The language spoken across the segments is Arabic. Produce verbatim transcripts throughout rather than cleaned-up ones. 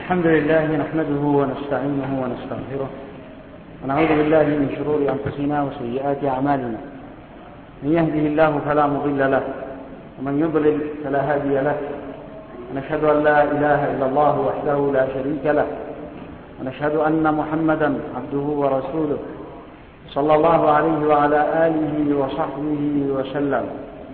الحمد لله نحمده ونستعينه ونستغفره ونعوذ بالله من شرور أنفسنا وسيئات أعمالنا. من يهده الله فلا مضل له ومن يضلل فلا هادي له. ونشهد أن لا إله إلا الله وحده لا شريك له، ونشهد أن محمدا عبده ورسوله صلى الله عليه وعلى آله وصحبه وسلم.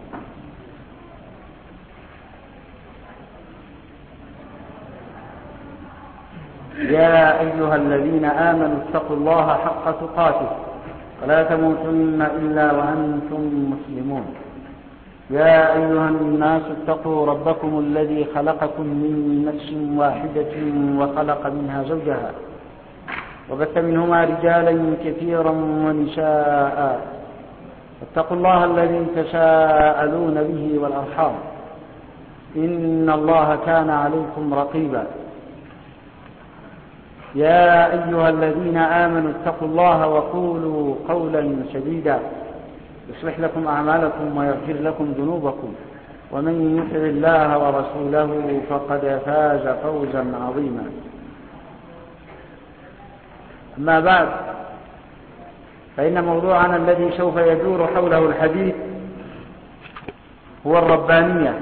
يا أيها الذين آمنوا اتقوا الله حق تقاته ولا تموتن إلا وأنتم مسلمون. يا أيها الناس اتقوا ربكم الذي خلقكم من نفس واحدة وخلق منها زوجها وبث منهما رجالا كثيرا ونساء. اتقوا الله الذي تساءلون به والأرحام إن الله كان عليكم رقيبا. يا أيها الذين آمنوا اتقوا الله وقولوا قولا سديدا يصلح لكم أعمالكم ويغفر لكم ذنوبكم، ومن يطع الله ورسوله فقد فاز فوزا عظيما. أما بعد، فإن موضوعنا الذي سوف يدور حوله الحديث هو الربانية.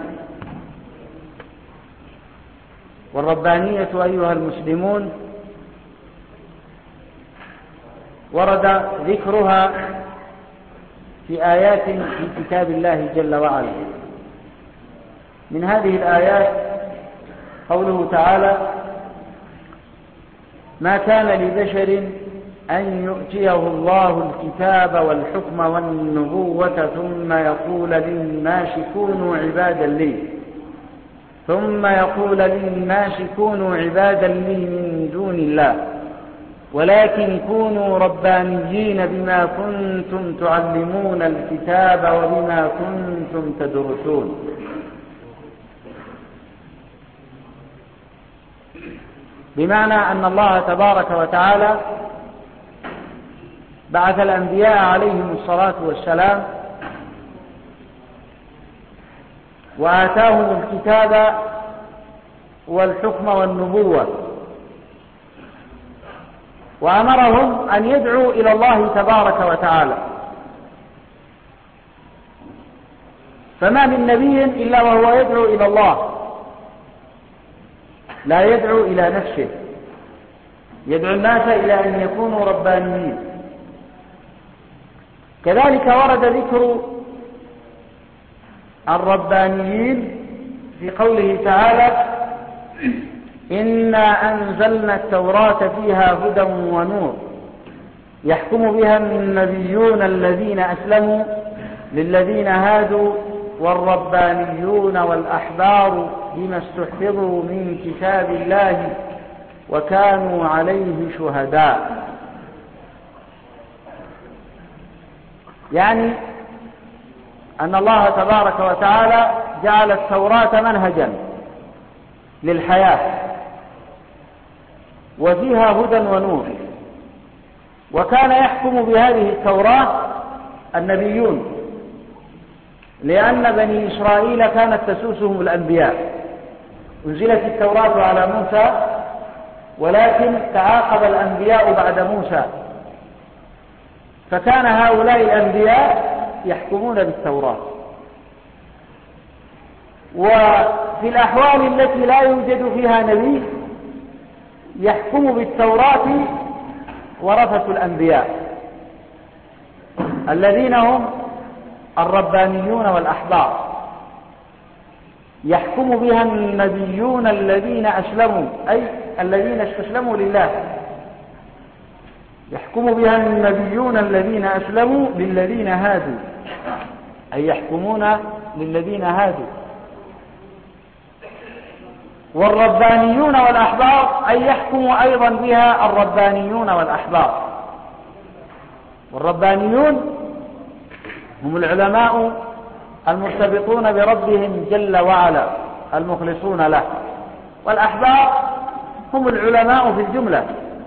والربانية أيها المسلمون ورد ذكرها في آيات في كتاب الله جل وعلا. من هذه الآيات قوله تعالى: ما كان لبشر أن يؤتيه الله الكتاب والحكم والنبوة ثم يقول للناس كونوا عبادا لي ثم يقول للناس كونوا عبادا لي من دون الله ولكن كونوا ربانيين بما كنتم تعلمون الكتاب وبما كنتم تدرسون. بمعنى أن الله تبارك وتعالى بعث الأنبياء عليهم الصلاة والسلام وآتاهم الكتاب والحكم والنبوة، وأمرهم أن يدعوا إلى الله تبارك وتعالى. فما من نبي إلا وهو يدعو إلى الله، لا يدعو إلى نفسه، يدعو الناس إلى أن يكونوا ربانيين. كذلك ورد ذكر الربانيين في قوله تعالى: إنا أنزلنا التوراة فيها هدى ونور يحكم بها النبيون الذين أسلموا للذين هادوا والربانيون والأحبار بما استحفظوا من كتاب الله وكانوا عليه شهداء. يعني أن الله تبارك وتعالى جعل التوراة منهجا للحياة وفيها هدى ونور، وكان يحكم بهذه التوراة النبيون، لأن بني إسرائيل كانت تسوسهم الأنبياء. أنزلت التوراة على موسى، ولكن تعاقب الأنبياء بعد موسى، فكان هؤلاء الأنبياء يحكمون بالتوراة. وفي الأحوال التي لا يوجد فيها نبي يحكم بالتوراة ورثة الأنبياء الذين هم الربانيون والأحبار، يحكم بها النبيون الذين أسلموا، أي الذين استسلموا لله. يحكم بها النبيون الذين أسلموا للذين هادوا، أي يحكمون للذين هادوا. والربانيون والأحبار أي يحكم أيضا بها الربانيون والأحبار. والربانيون هم العلماء المرتبطون بربهم جل وعلا المخلصون له، والأحبار هم العلماء في الجملة.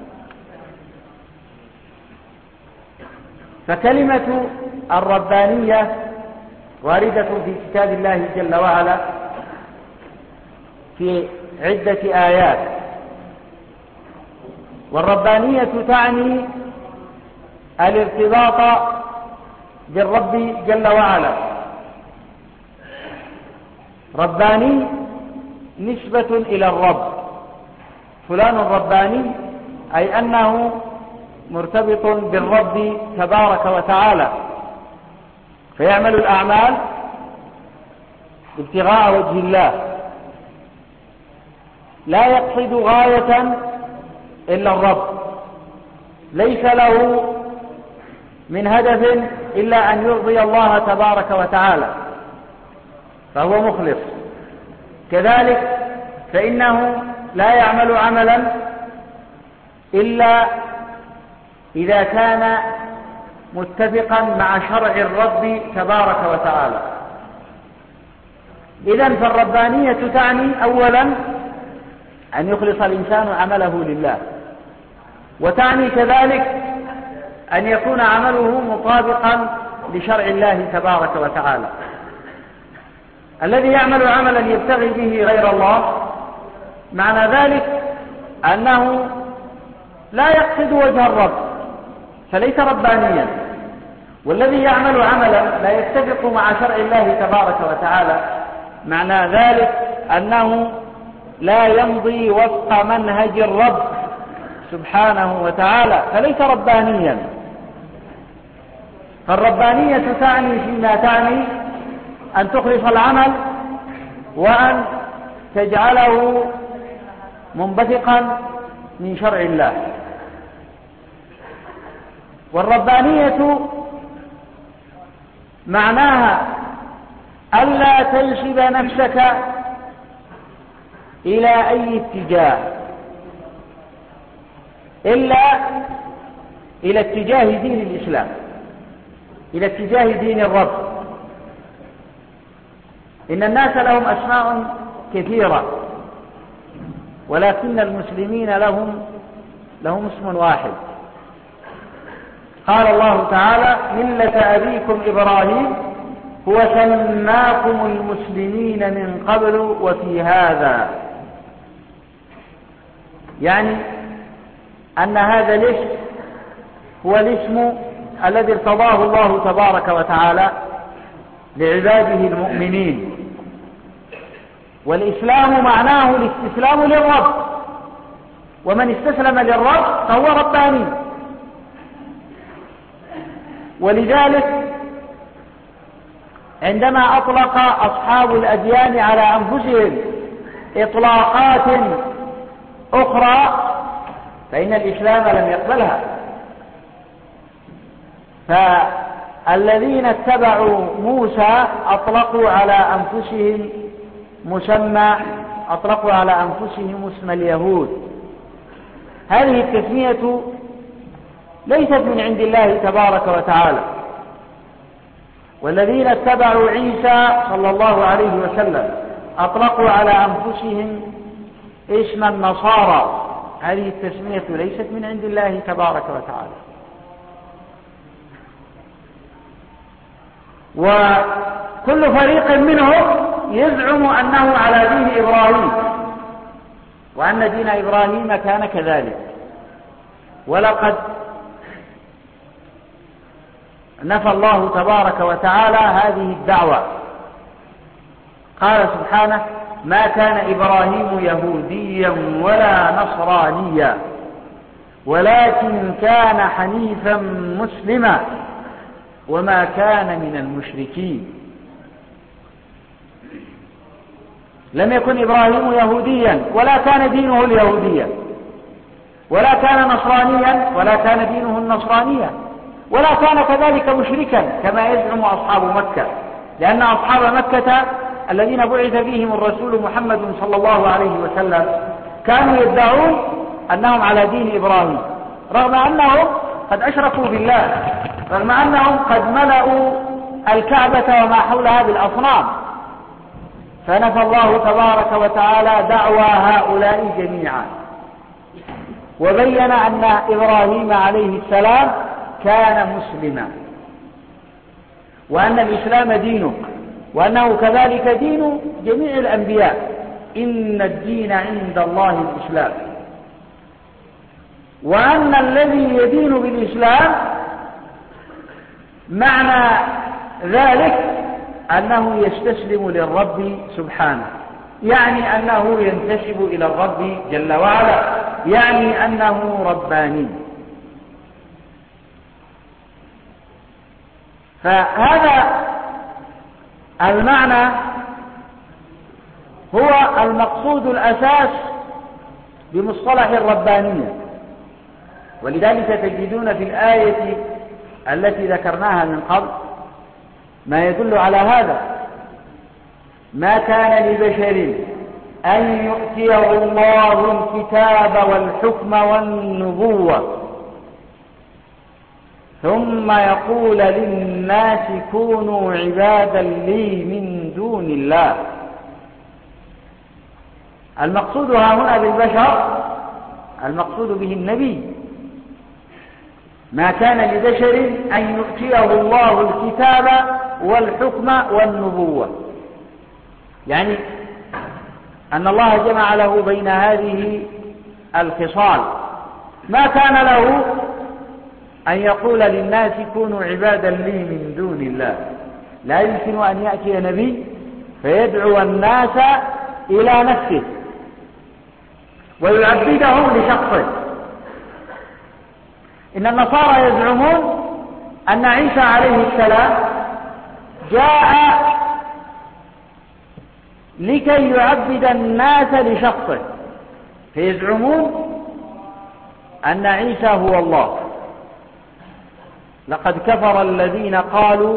فكلمة الربانية واردة في كتاب الله جل وعلا في عدة آيات، والربانية تعني الارتباط بالرب جل وعلا. رباني نسبة إلى الرب، فلان رباني أي أنه مرتبط بالرب تبارك وتعالى، فيعمل الأعمال ابتغاء وجه الله، لا يقصد غاية إلا الرب، ليس له من هدف إلا أن يرضي الله تبارك وتعالى، فهو مخلص. كذلك فإنه لا يعمل عملا إلا إذا كان متفقا مع شرع الرب تبارك وتعالى. إذن فالربانية تعني أولا أن يخلص الإنسان عمله لله، وتعني كذلك أن يكون عمله مطابقا لشرع الله تبارك وتعالى. الذي يعمل عملا يبتغي به غير الله معنى ذلك أنه لا يقصد وجه الرب، فليس ربانيا. والذي يعمل عملا لا يتفق مع شرع الله تبارك وتعالى معنى ذلك أنه لا يمضي وفق منهج الرب سبحانه وتعالى، فليس ربانيا. فالربانية تعني فيما تعني أن تخلص العمل وأن تجعله منبثقا من شرع الله. والربانية معناها ألا تنسب نفسك إلى أي اتجاه إلا إلى اتجاه دين الإسلام، إلى اتجاه دين الرب. إن الناس لهم أسماء كثيرة، ولكن المسلمين لهم لهم اسم واحد. قال الله تعالى: ملة أبيكم إبراهيم هو سماكم المسلمين من قبل وفي هذا، يعني أن هذا الاسم هو الاسم الذي ارتضاه الله تبارك وتعالى لعباده المؤمنين. والإسلام معناه الاستسلام للرب، ومن استسلم للرب فهو رباني. ولذلك عندما أطلق أصحاب الأديان على أنفسهم إطلاقات أخرى فإن الإسلام لم يقبلها. فالذين اتبعوا موسى أطلقوا على أنفسهم مسمى أطلقوا على أنفسهم اسم اليهود. هذه التسمية ليست من عند الله تبارك وتعالى. والذين اتبعوا عيسى صلى الله عليه وسلم أطلقوا على أنفسهم اسم النصارى. هذه التسمية ليست من عند الله تبارك وتعالى. وكل فريق منهم يزعم أنه على دين إبراهيم، وأن دين إبراهيم كان كذلك. ولقد نفى الله تبارك وتعالى هذه الدعوة. قال سبحانه: ما كان إبراهيم يهوديا ولا نصرانيا ولكن كان حنيفا مسلما وما كان من المشركين. لم يكن إبراهيم يهوديا ولا كان دينه اليهودية، ولا كان نصرانيا ولا كان دينه النصرانية، ولا كان كذلك مشركا كما يزعم أصحاب مكة. لأن أصحاب مكة الذين بعث فيهم الرسول محمد صلى الله عليه وسلم كانوا يدعون أنهم على دين إبراهيم، رغم أنهم قد أشركوا بالله، رغم أنهم قد ملأوا الكعبة وما حولها بالأصنام. فنفى الله تبارك وتعالى دعوى هؤلاء جميعا، وبين أن إبراهيم عليه السلام كان مسلما، وأن الإسلام دينه، وأنه كذلك دين جميع الأنبياء. إن الدين عند الله الإسلام. وأن الذي يدين بالإسلام معنى ذلك أنه يستسلم للرب سبحانه، يعني أنه ينتسب إلى الرب جل وعلا، يعني أنه رباني. فهذا المعنى هو المقصود الأساس بمصطلح الربانية. ولذلك تجدون في الآية التي ذكرناها من قبل ما يدل على هذا: ما كان لبشر أن يؤتيه الله الكتاب والحكم والنبوة ثم يقول للناس كونوا عبادا لي من دون الله. المقصود ها هنا بالبشر المقصود به النبي. ما كان لبشر أن يؤتيه الله الكتاب والحكم والنبوة، يعني أن الله جمع له بين هذه الخصال. ما كان له أن يقول للناس كونوا عبادا لي من دون الله. لا يمكن أن يأتي نبي فيدعو الناس إلى نفسه ويعبدهم لشخصه. إن النصارى يزعمون أن عيسى عليه السلام جاء لكي يعبد الناس لشخصه، فيزعمون أن عيسى هو الله. لقد كفر الذين قالوا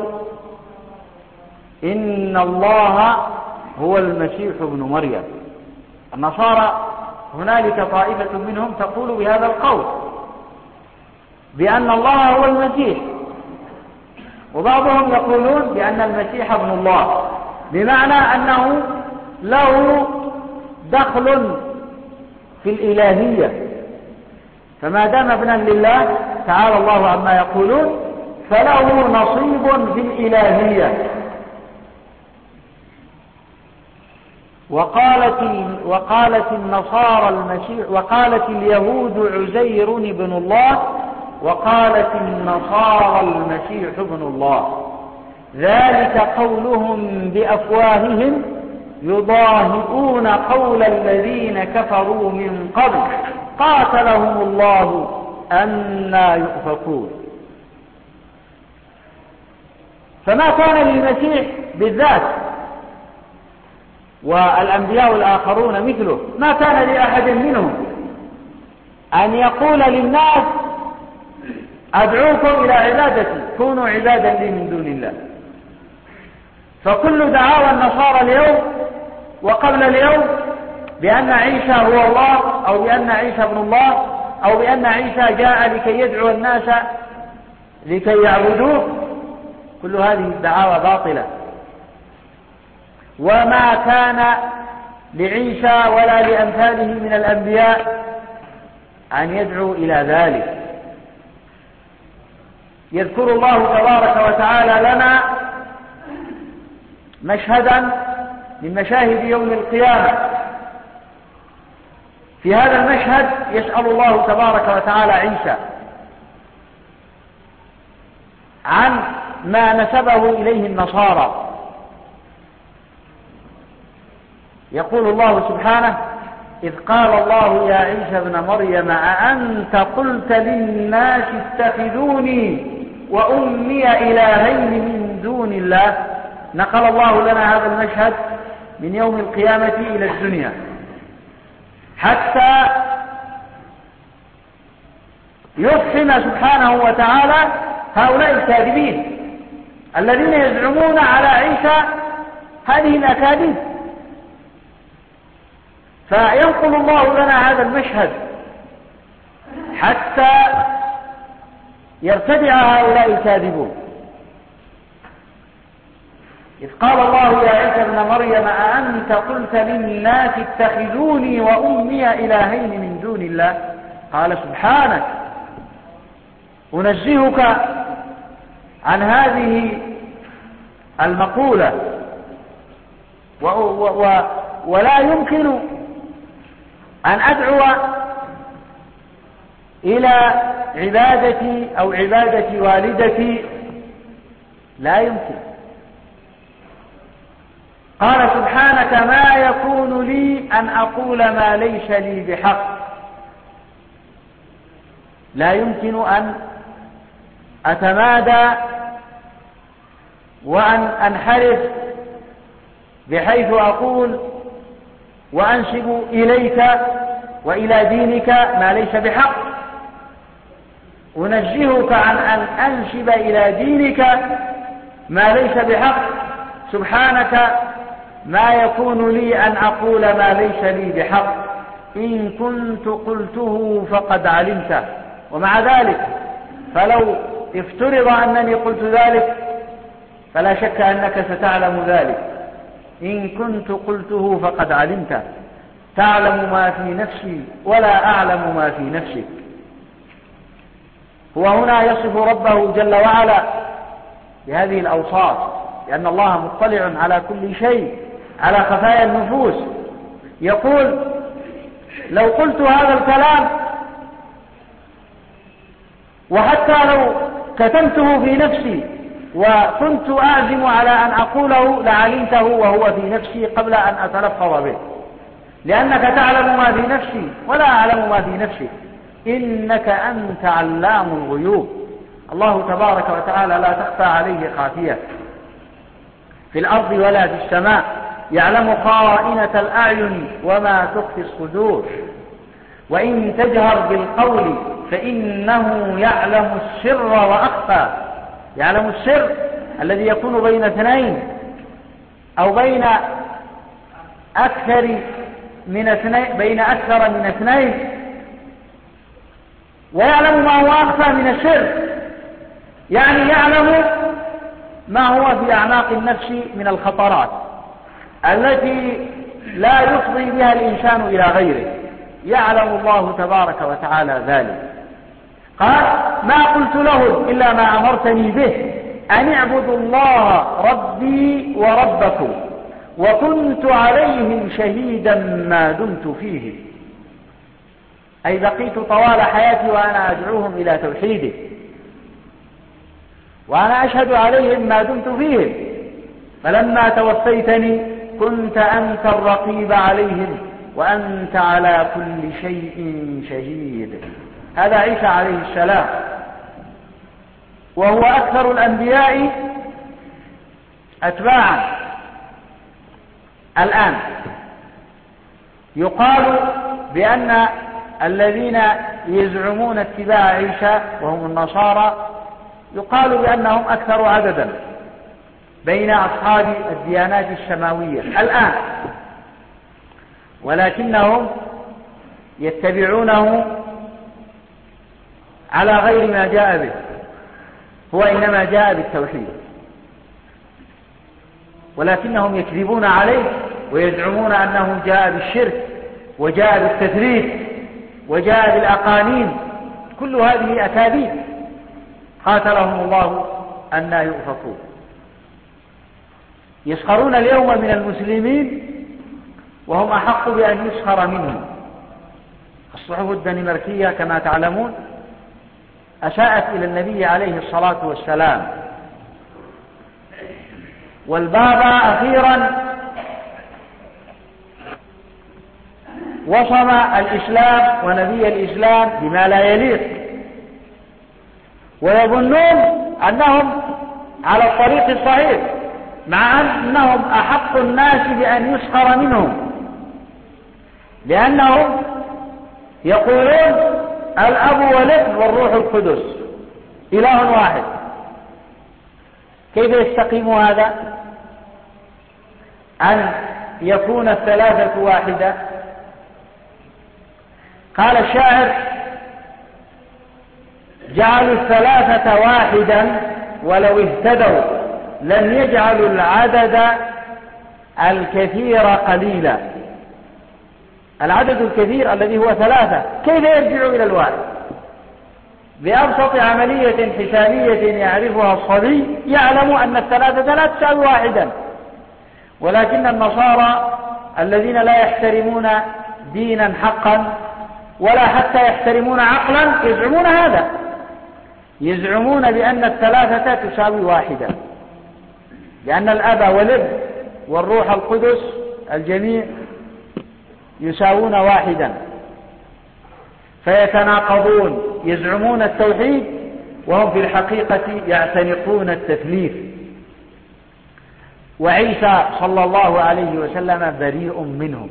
إن الله هو المسيح ابن مريم. النصارى هنالك طائفة منهم تقول بهذا القول بأن الله هو المسيح، وبعضهم يقولون بأن المسيح ابن الله، بمعنى أنه له دخل في الإلهية، فما دام ابنا لله تعالى الله عما يقولون فله نصيب في الإلهية. وقالت وقالت النصارى المسيح، وقالت اليهود عزير ابن الله، وقالت النصارى المسيح ابن الله. ذلك قولهم بأفواههم يضاهئون قول الذين كفروا من قبل قاتلهم الله أنى يؤفكون. فما كان للمسيح بالذات والأنبياء الآخرون مثله، ما كان لأحد منهم أن يقول للناس أدعوكم إلى عبادتي كونوا عبادا لي من دون الله. فكل دعاوى النصارى اليوم وقبل اليوم بأن عيسى هو الله أو بأن عيسى ابن الله أو بأن عيسى جاء لكي يدعو الناس لكي يعبدوه، كل هذه الدعاوى باطلة. وما كان لعيسى ولا لأمثاله من الأنبياء أن يدعو إلى ذلك. يذكر الله تبارك وتعالى لنا مشهدا من مشاهد يوم القيامة. في هذا المشهد يسأل الله تبارك وتعالى عيسى عن ما نسبه إليه النصارى. يقول الله سبحانه: إذ قال الله يا عيسى ابن مريم أأنت قلت للناس اتخذوني وأمي إلهين من دون الله. نقل الله لنا هذا المشهد من يوم القيامة إلى الدنيا حتى يفهم سبحانه وتعالى هؤلاء الكاذبين الذين يزعمون على عيسى هذه الأكاذيب. فينقل الله لنا هذا المشهد حتى يرتدع هؤلاء الكاذبون. إذ قال الله يا عيسى ابن مريم أأنت قلت للناس اتخذوني وأمي إلهين من دون الله. قال سبحانك أنزهك عن هذه المقولة، و و و ولا يمكن أن أدعو إلى عبادتي أو عبادة والدتي؟ لا يمكن. قال سبحانك ما يكون لي أن أقول ما ليس لي بحق. لا يمكن أن أتمادى وأن أنحرف بحيث أقول وأنسب إليك وإلى دينك ما ليس بحق. أنزهك عن أن أنسب إلى دينك ما ليس بحق. سبحانك ما يكون لي أن أقول ما ليس لي بحق، إن كنت قلته فقد علمته. ومع ذلك فلو افترض أنني قلت ذلك فلا شك أنك ستعلم ذلك. إن كنت قلته فقد علمته، تعلم ما في نفسي ولا أعلم ما في نفسك. هو هنا يصف ربه جل وعلا بهذه الأوصاف، لأن الله مطلع على كل شيء، على خفايا النفوس. يقول لو قلت هذا الكلام وحتى لو كتمته في نفسي وكنت أعزم على أن أقوله لعلمته وهو في نفسي قبل أن أتلفظ به، لأنك تعلم ما في نفسي ولا أعلم ما في نفسك، إنك أنت علام الغيوب. الله تبارك وتعالى لا تخفى عليه خافية في الأرض ولا في السماء، يعلم خائنة الأعين وما تخفي الصدور. وإن تجهر بالقول فإنه يعلم السر وأخفى. يعلم السر الذي يكون بين اثنين أو بين أكثر من اثنين بين أكثر من اثنين، ويعلم ما هو أخفى من السر، يعني يعلم ما هو في أعماق النفس من الخطرات التي لا يفضي بها الإنسان إلى غيره. يعلم الله تبارك وتعالى ذلك. قال ما قلت لهم إلا ما أمرتني به أن اعبدوا الله ربي وربكم وكنت عليهم شهيدا ما دمت فيه، أي بقيت طوال حياتي وأنا أدعوهم إلى توحيده وأنا أشهد عليهم ما دمت فيهم، فلما توفيتني كنت أنت الرقيب عليهم وأنت على كل شيء شهيد. هذا عيسى عليه السلام، وهو أكثر الأنبياء أتباعا. الآن يقال بأن الذين يزعمون اتباع عيسى وهم النصارى يقال بأنهم أكثر عددا بين أصحاب الديانات السماوية الآن، ولكنهم يتبعونه على غير ما جاء به. هو إنما جاء بالتوحيد، ولكنهم يكذبون عليه ويزعمون أنه جاء بالشرك وجاء بالتثليث وجاء بالأقانيم. كل هذه أكاذيب قاتلهم الله أن يؤفكون. يسخرون اليوم من المسلمين وهم أحق بأن يسخر منهم. الصحف الدنماركية كما تعلمون أساءت إلى النبي عليه الصلاة والسلام، والبابا أخيرا وصم الإسلام ونبي الإسلام بما لا يليق، ويظنون أنهم على الطريق الصحيح مع أنهم أحق الناس بأن يسخر منهم، لأنهم يقولون الأب والابن والروح القدس إله واحد. كيف يستقيم هذا؟ أن يكون الثلاثة واحدة. قال الشاعر جعلوا الثلاثة واحدا ولو اهتدوا لن يجعلوا العدد الكثير قليلا. العدد الكثير الذي هو ثلاثة كيف يرجع إلى الواحد؟ بأبسط عملية حسابية يعرفها الصبي يعلم أن الثلاثة لا تساوي واحدا، ولكن النصارى الذين لا يحترمون دينا حقا ولا حتى يحترمون عقلا يزعمون هذا، يزعمون بأن الثلاثة تساوي واحدة، لأن الأب والابن والروح القدس الجميع يساوون واحدا، فيتناقضون، يزعمون التوحيد وهم في الحقيقة يعتنقون التثليث. وعيسى صلى الله عليه وسلم بريء منهم،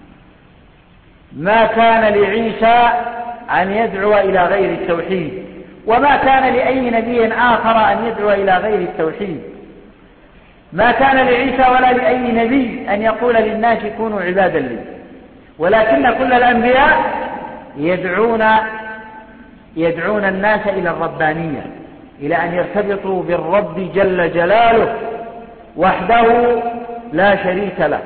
ما كان لعيسى أن يدعو إلى غير التوحيد، وما كان لأي نبي آخر أن يدعو إلى غير التوحيد. ما كان لعيسى ولا لأي نبي أن يقول للناس كونوا عبادا لي، ولكن كل الأنبياء يدعون يدعون الناس إلى الربانية، إلى أن يرتبطوا بالرب جل جلاله وحده لا شريك له.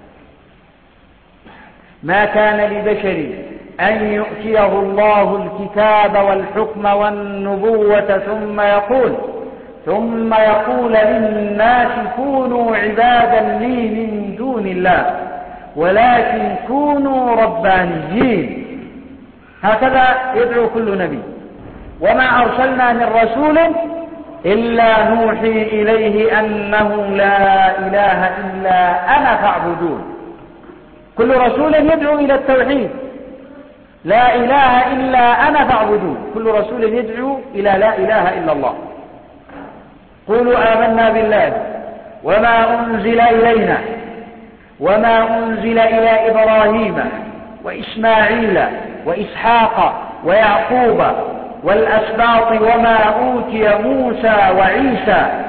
ما كان لبشر أن يؤتيه الله الكتاب والحكم والنبوة ثم يقول ثم يقول للناس كونوا عبادا لي من دون الله ولكن كونوا ربانيين. هكذا يدعو كل نبي. وما أرسلنا من رسول إلا نوحي إليه أنه لا إله إلا أنا فاعبدون. كل رسول يدعو إلى التوحيد، لا إله إلا أنا فاعبدون. كل رسول يدعو إلى لا إله إلا الله. قولوا آمنا بالله وما أنزل إلينا وما أنزل إلى إبراهيم وإسماعيل وإسحاق ويعقوب والأسباط وما أوتي موسى وعيسى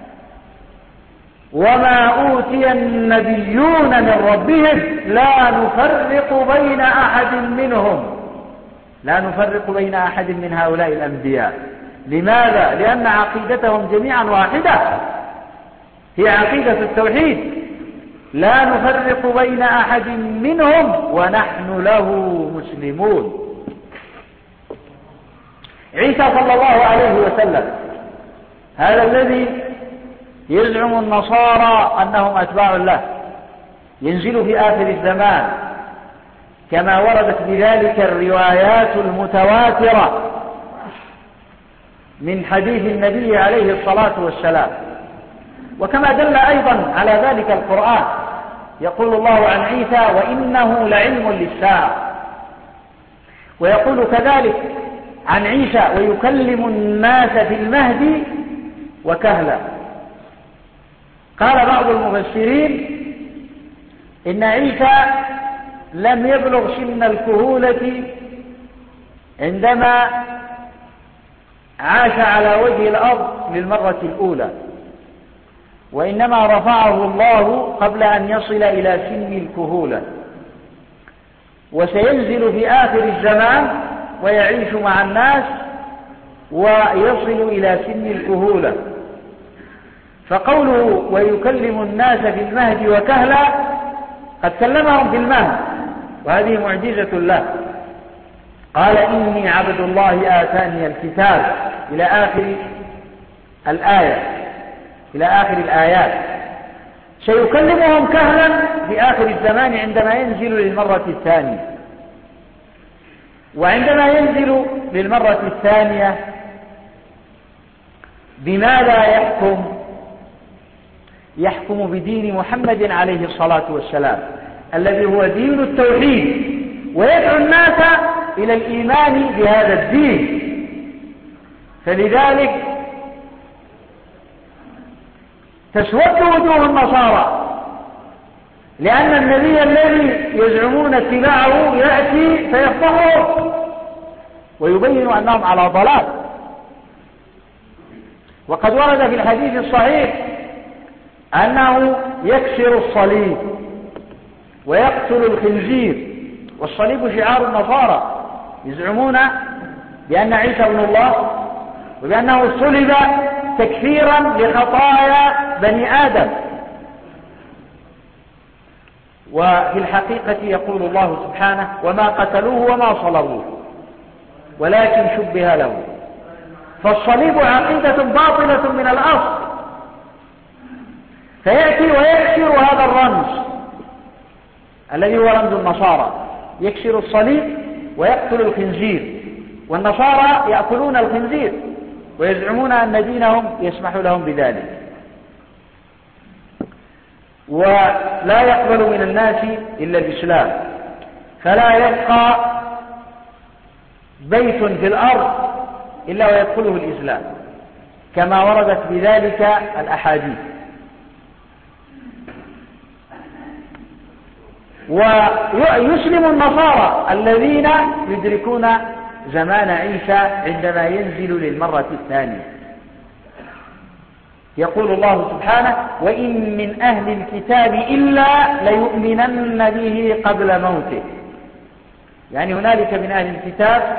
وما أوتي النبيون من ربهم لا نفرق بين أحد منهم لا نفرق بين أحد من هؤلاء الأنبياء. لماذا؟ لأن عقيدتهم جميعا واحدة، هي عقيدة التوحيد، لا نفرق بين أحد منهم ونحن له مسلمون. عيسى صلى الله عليه وسلم هذا الذي يزعم النصارى أنهم أتباع له، ينزل في آخر الزمان كما وردت بذلك الروايات المتواترة من حديث النبي عليه الصلاة والسلام، وكما دل أيضا على ذلك القرآن. يقول الله عن عيسى وإنه لعلم للساعة، ويقول كذلك عن عيسى ويكلم الناس في المهد وكهلا. قال بعض المفسرين إن عيسى لم يبلغ سن الكهولة عندما عاش على وجه الأرض للمرة الأولى، وإنما رفعه الله قبل أن يصل إلى سن الكهولة، وسينزل في آخر الزمان ويعيش مع الناس ويصل إلى سن الكهولة. فقوله ويكلم الناس في المهد وكهلا قد كلمهم في المهد، وهذه معجزة له. قال إني عبد الله آتاني الكتاب إلى آخر الآية إلى آخر الآيات. سيكلمهم كهلا في آخر الزمان عندما ينزل للمرة الثانية. وعندما ينزل للمرة الثانية بماذا يحكم؟ يحكم بدين محمد عليه الصلاة والسلام الذي هو دين التوحيد، ويدعو الناس إلى الإيمان بهذا الدين. فلذلك تسود وجوه النصارى، لأن النبي الذي يزعمون اتباعه يأتي فيفضحهم ويبين أنهم على ضلال. وقد ورد في الحديث الصحيح أنه يكسر الصليب ويقتل الخنزير، والصليب شعار النصارى، يزعمون بأن عيسى ابن الله وبأنه صلب تكفيرا لخطايا بني آدم. وفي الحقيقة يقول الله سبحانه وما قتلوه وما صلبوه ولكن شبه له. فالصليب عقيدة باطلة من الأصل، فيأتي ويكسر هذا الرمز الذي هو رمز النصارى، يكسر الصليب ويقتل الخنزير، والنصارى يأكلون الخنزير ويزعمون أن دينهم يسمح لهم بذلك. ولا يقبل من الناس إلا الإسلام، فلا يبقى بيت في الأرض إلا ويدخله الإسلام، كما وردت بذلك الأحاديث. ويسلم النصارى الذين يدركون زمان عيسى عندما ينزل للمرة الثانية. يقول الله سبحانه: وإن من أهل الكتاب إلا ليؤمنن به قبل موته. يعني هنالك من أهل الكتاب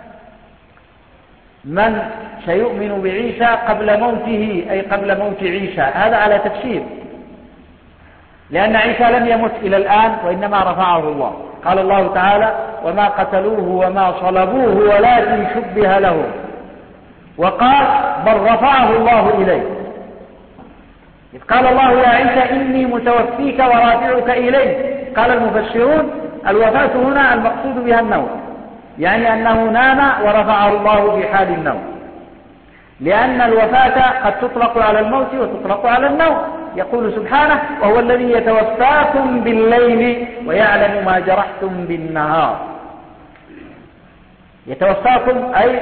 من سيؤمن بعيسى قبل موته، أي قبل موت عيسى. هذا على تفسير، لأن عيسى لم يمت إلى الآن، وإنما رفعه الله. قال الله تعالى: وما قتلوه وما صلبوه ولكن شبه لهم، وقال: بل رفعه الله إليه. إذ قال الله يا عيسى إني متوفيك ورافعك إليه، قال المفسرون: الوفاة هنا المقصود بها النوم، يعني أنه نام ورفعه الله في حال النوم، لأن الوفاة قد تطلق على الموت وتطلق على النوم. يقول سبحانه: وهو الذي يتوفاكم بالليل ويعلم ما جرحتم بالنهار. يتوفاكم أي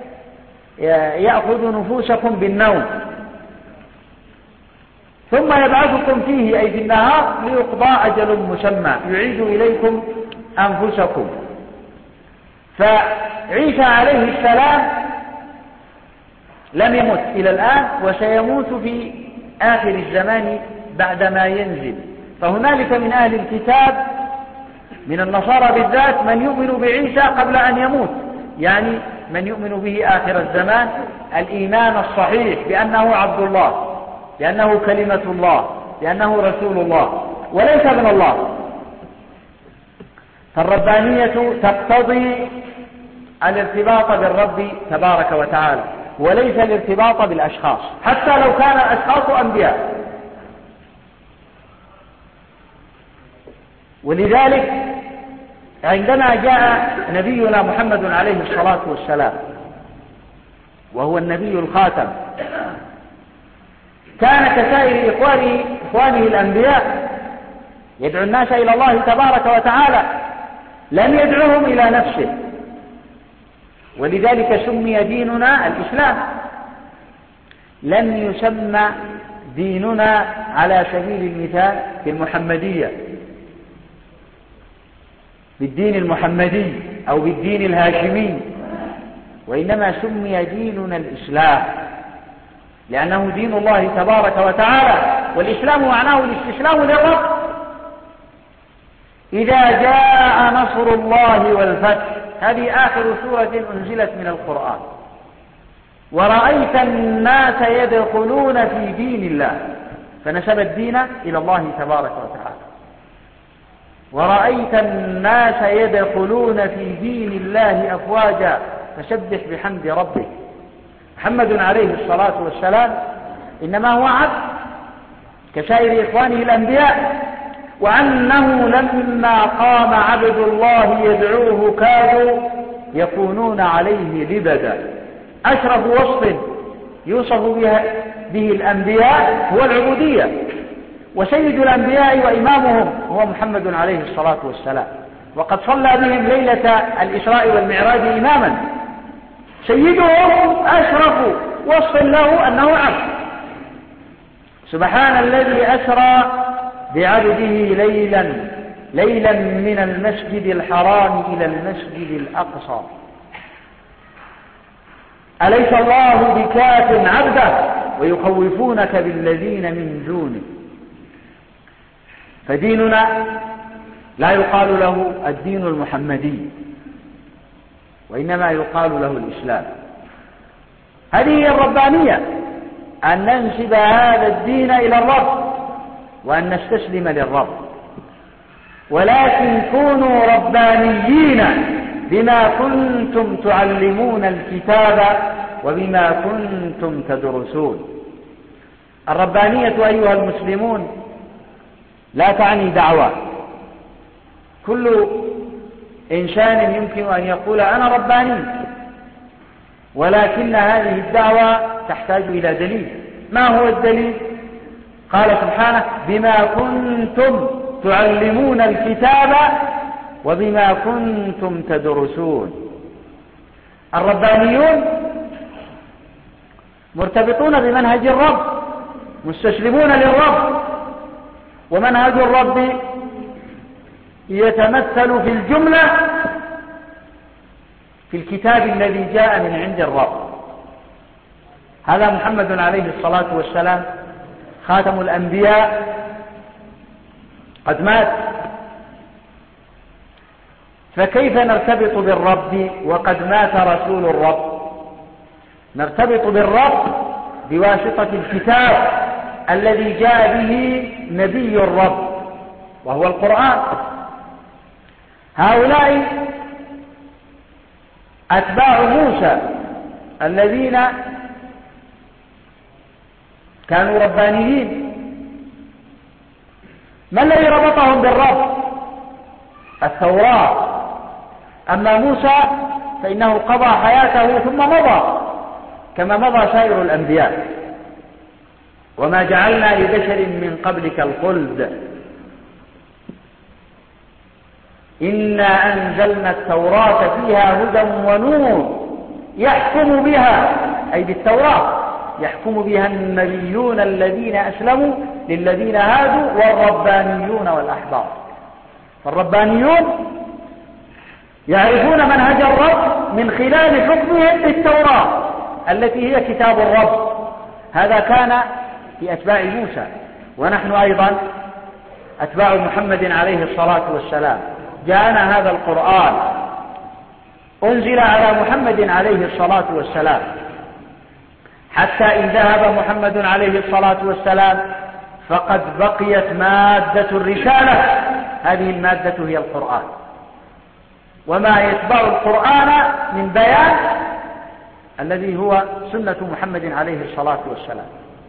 يأخذ نفوسكم بالنوم، ثم يبعثكم فيه أي في النهار ليقضى أجل مسمى، يعيد إليكم أنفسكم. فعيسى عليه السلام لم يمت إلى الآن، وسيموت في آخر الزمان بعدما ينزل. فهنالك من أهل الكتاب من النصارى بالذات من يؤمن بعيسى قبل أن يموت، يعني من يؤمن به آخر الزمان الإيمان الصحيح بأنه عبد الله، بأنه كلمة الله، بأنه رسول الله وليس من الله. فالربانية تقتضي الارتباط بالرب تبارك وتعالى، وليس الارتباط بالأشخاص، حتى لو كان الأشخاص أنبياء. ولذلك عندما جاء نبينا محمد عليه الصلاة والسلام وهو النبي الخاتم، كان كسائر إخوانه, إخوانه الأنبياء يدعو الناس إلى الله تبارك وتعالى، لم يدعوهم إلى نفسه. ولذلك سمي ديننا الإسلام، لم يسمى ديننا على سبيل المثال بالمحمدية، بالدين المحمدي أو بالدين الهاشمي، وإنما سمي ديننا الإسلام لأنه دين الله تبارك وتعالى. والإسلام معناه الاستسلام للرب. إذا جاء نصر الله والفتح، هذه آخر سورة أنزلت من القرآن. ورأيت الناس يدخلون في دين الله، فنسب الدين إلى الله تبارك وتعالى. ورأيت الناس يدخلون في دين الله أفواجا، فسبح بحمد ربك. محمد عليه الصلاة والسلام إنما هو عبد كسائر إخوانه الأنبياء، وأنه لما قام عبد الله يدعوه كادوا يكونون عليه لبدا. أشرف وصف يوصف به الأنبياء هو العبودية، وسيد الأنبياء وإمامهم هو محمد عليه الصلاة والسلام، وقد صلى بهم ليلة الإسراء والمعراج إماما. سيدهم أشرف وصف له أنه عبد. سبحان الذي أسرى بعبده ليلا ليلا من المسجد الحرام إلى المسجد الأقصى. أليس الله بكاف عبده ويخوفونك بالذين من دونه. فديننا لا يقال له الدين المحمدي، وإنما يقال له الإسلام. هذه هي الربانية، أن ننسب هذا الدين إلى الرب وأن نستسلم للرب. ولكن كونوا ربانيين بما كنتم تعلمون الكتاب وبما كنتم تدرسون. الربانية أيها المسلمون لا تعني دعوة. كل إنسان يمكن أن يقول أنا رباني، ولكن هذه الدعوة تحتاج إلى دليل. ما هو الدليل؟ قال سبحانه: بما كنتم تعلمون الكتاب وبما كنتم تدرسون. الربانيون مرتبطون بمنهج الرب، مستسلمون للرب، ومنهج الرب يتمثل في الجملة في الكتاب الذي جاء من عند الرب. هذا محمد عليه الصلاة والسلام خاتم الأنبياء قد مات، فكيف نرتبط بالرب وقد مات رسول الرب؟ نرتبط بالرب بواسطة الكتاب الذي جاء به نبي الرب وهو القرآن. هؤلاء أتباع موسى الذين كانوا ربانيين، ما الذي ربطهم بالرب؟ التوراة. أما موسى فإنه قضى حياته ثم مضى كما مضى سائر الأنبياء. وما جعلنا لبشر من قبلك الخلد إنا أنزلنا التوراة فيها هدى ونور يحكم بها، أي بالتوراة يحكم بها النبيون الذين أسلموا للذين هادوا والربانيون والأحبار. فالربانيون يعرفون منهج الرب من خلال حكمهم بالتوراة التي هي كتاب الرب. هذا كان في أتباع موسى، ونحن أيضا أتباع محمد عليه الصلاة والسلام. جاءنا هذا القرآن أنزل على محمد عليه الصلاة والسلام، حتى إن ذهب محمد عليه الصلاة والسلام فقد بقيت مادة الرسالة. هذه المادة هي القرآن، وما يتبع القرآن من بيان الذي هو سنة محمد عليه الصلاة والسلام.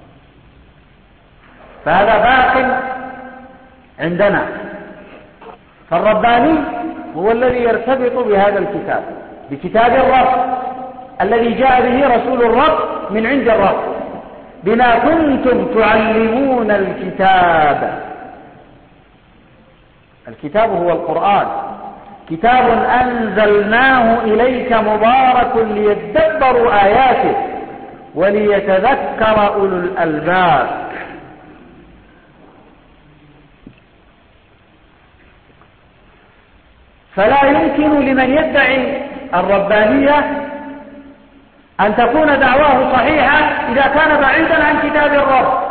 فهذا باق عندنا. فالرباني هو الذي يرتبط بهذا الكتاب، بكتاب الرب الذي جاء به رسول الرب من عند الرب. بما كنتم تعلمون الكتاب. الكتاب هو القرآن، كتاب أنزلناه إليك مبارك ليدبروا آياته وليتذكر أولو الألباب. فلا يمكن لمن يدعي الربانية أن تكون دعواه صحيحة إذا كان بعيدا عن كتاب الرب.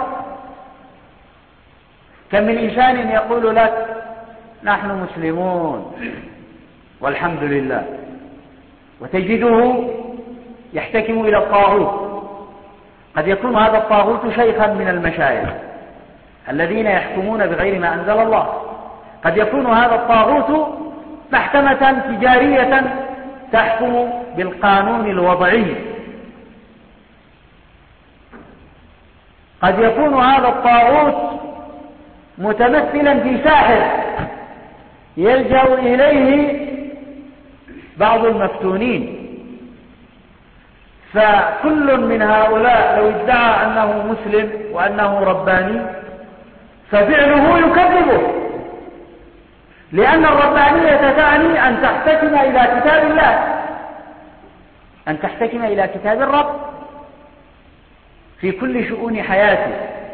كم من إنسان يقول لك نحن مسلمون والحمد لله، وتجده يحتكم إلى الطاغوت. قد يكون هذا الطاغوت شيخا من المشايخ الذين يحكمون بغير ما أنزل الله. قد يكون هذا الطاغوت محكمة تجارية تحكم بالقانون الوضعي. قد يكون هذا الطاغوت متمثلا في ساحر يلجأ إليه بعض المفتونين. فكل من هؤلاء لو ادعى أنه مسلم وأنه رباني ففعله يكذبه، لأن الربانية تعني أن تحتكم إلى كتاب الله، أن تحتكم إلى كتاب الرب في كل شؤون حياته.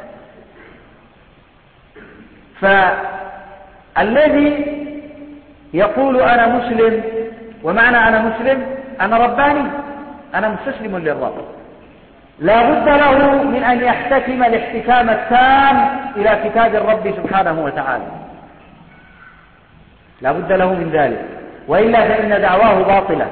فالذي يقول أنا مسلم، ومعنى أنا مسلم أنا رباني، أنا مستسلم للرب، لا بد له من أن يحتكم الاحتكام التام إلى كتاب الرب سبحانه وتعالى، لا بد له من ذلك، وإلا فإن دعواه باطلة،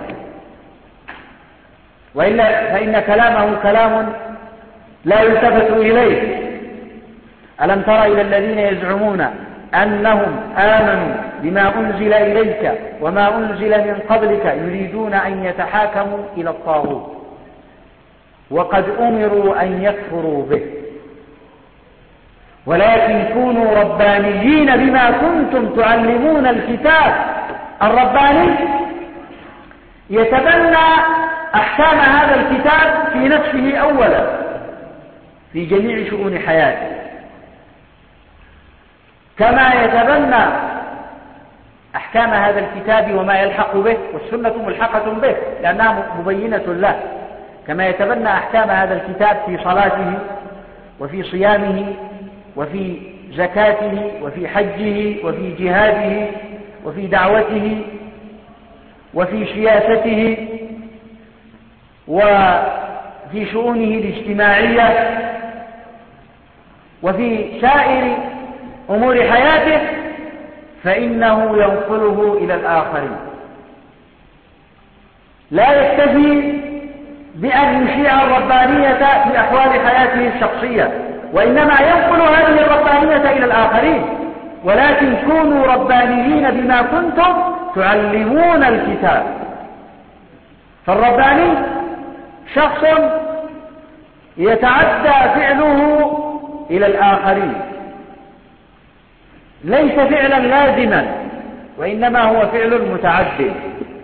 وإلا فإن كلامه كلام لا يلتفت إليه. ألم تر إلى الذين يزعمون أنهم آمنوا بما أنزل إليك وما أنزل من قبلك يريدون أن يتحاكموا إلى الطاغوت وقد أمروا أن يكفروا به، ولكن كونوا ربانيين بما كنتم تعلمون الكتاب. الرباني يتبنى أحكام هذا الكتاب في نفسه أولا في جميع شؤون حياته، كما يتبنى أحكام هذا الكتاب وما يلحق به، والسنة ملحقة به لأنها مبينة له، كما يتبنى أحكام هذا الكتاب في صلاته وفي صيامه وفي زكاته وفي حجه وفي جهاده وفي دعوته وفي سياسته وفي شؤونه الاجتماعية وفي سائر أمور حياته، فإنه ينقله إلى الآخرين. لا يكتفي بأن يشيع الربانية في أحوال حياته الشخصية، وإنما ينقل هذه الربانية إلى الآخرين. ولكن كونوا ربانيين بما كنتم تعلمون الكتاب. فالرباني شخص يتعدى فعله إلى الآخرين، ليس فعلا لازما، وإنما هو فعل متعد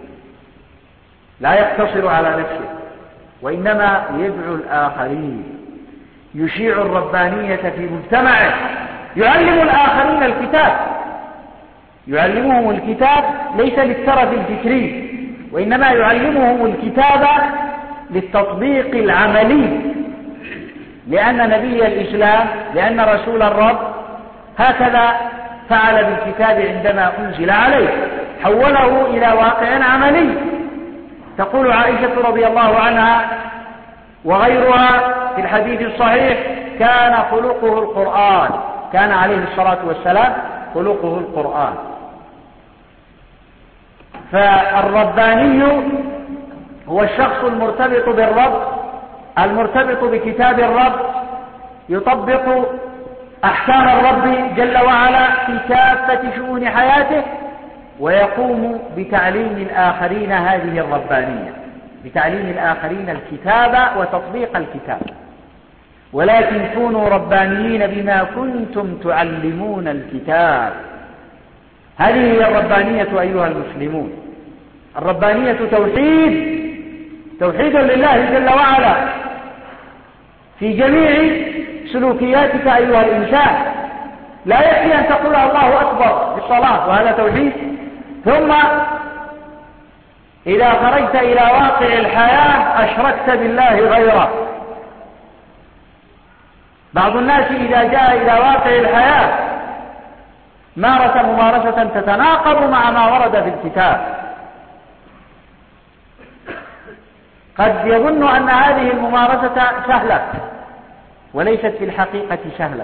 لا يقتصر على نفسه، وإنما يدعو الآخرين، يشيع الربانية في مجتمعه، يعلم الآخرين الكتاب، يعلمهم الكتاب ليس للترف الفكري، وإنما يعلمهم الكتاب للتطبيق العملي، لأن نبي الإسلام، لأن رسول الرب هكذا فعل بالكتاب عندما أنزل عليه، حوله إلى واقع عملي. تقول عائشة رضي الله عنها وغيرها في الحديث الصحيح: كان خلقه القرآن، كان عليه الصلاة والسلام خلقه القرآن. فالرباني هو الشخص المرتبط بالرب، المرتبط بكتاب الرب، يطبق أحكام الرب جل وعلا في كافة شؤون حياته، ويقوم بتعليم الآخرين هذه الربانية، بتعليم الآخرين الكتاب وتطبيق الكتاب. ولكن كونوا ربانيين بما كنتم تعلمون الكتاب. هذه هي الربانية أيها المسلمون. الربانية توحيد، توحيد لله جل وعلا في جميع سلوكياتك أيها الإنسان. لا يكفي أن تقول الله أكبر في الصلاة وهذا توحيد، ثم إذا خرجت إلى واقع الحياة أشركت بالله غيره. بعض الناس إذا جاء إلى واقع الحياة مارس ممارسة تتناقض مع ما ورد في الكتاب. قد يظن أن هذه الممارسة سهلة، وليست في الحقيقة سهلة.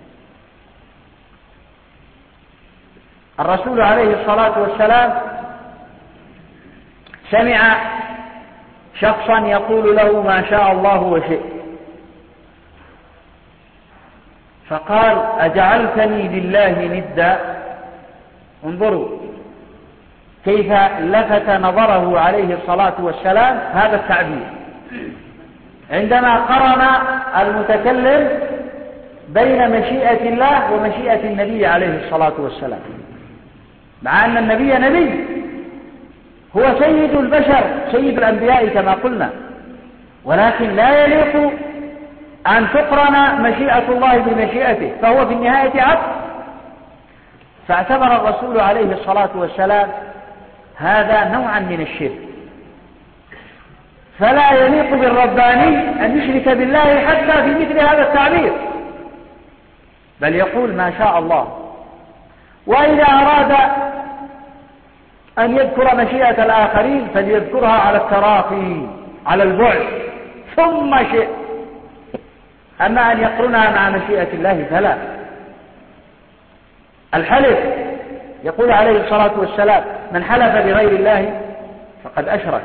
الرسول عليه الصلاة والسلام سمع شخصا يقول له: ما شاء الله وشئت، فقال: أجعلتني لله ندا. انظروا كيف لفت نظره عليه الصلاة والسلام هذا التعبير عندما قرن المتكلم بين مشيئة الله ومشيئة النبي عليه الصلاة والسلام، مع أن النبي نبي، هو سيد البشر، سيد الأنبياء كما قلنا، ولكن لا يليق أن تقرن مشيئة الله بمشيئته، فهو في النهاية عبد. فاعتبر الرسول عليه الصلاة والسلام هذا نوعا من الشرك، فلا يليق بالرباني أن يشرك بالله حتى في مثل هذا التعبير، بل يقول ما شاء الله. وإذا أراد أن يذكر مشيئة الآخرين فليذكرها على التراخي، على البعد، ثم شئ. أما أن يقرنها مع مشيئة الله فلا. الحلف، يقول عليه الصلاة والسلام: من حلف بغير الله فقد أشرك.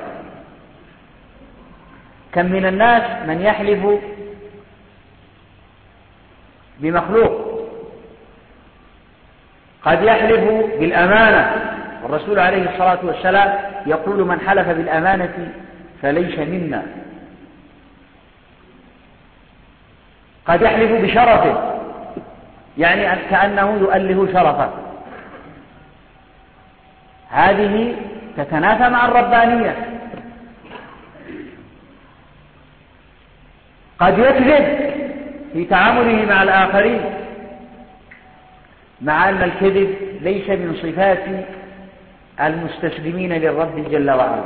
كم من الناس من يحلف بمخلوق، قد يحلف بالأمانة، والرسول عليه الصلاة والسلام يقول: من حلف بالأمانة فليس منا. قد يحلف بشرفه، يعني كأنه يؤله شرفه. هذه تتنافى مع الربانية. قد يكذب في تعامله مع الآخرين، مع أن الكذب ليس من صفات المستسلمين للرب جل وعلا.